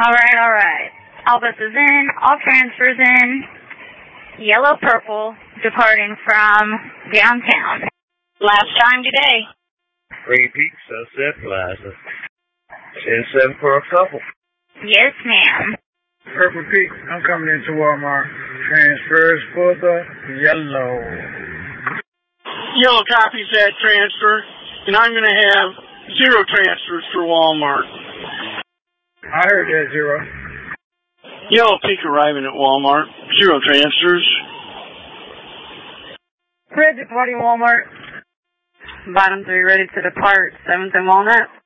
Alright. All buses in, all transfers in. Yellow purple departing from downtown. Last time today. Green Peak, Sunset Plaza. 10-7 for a couple. Yes, ma'am. Purple Peak, I'm coming into Walmart. Transfers for the yellow. Yellow copies that transfer, and I'm going to have 0 transfers for Walmart. I heard that 0. Yellow Peak arriving at Walmart, 0 transfers. Red departing Walmart. Bottom 3 ready to depart, 7th and Walnut.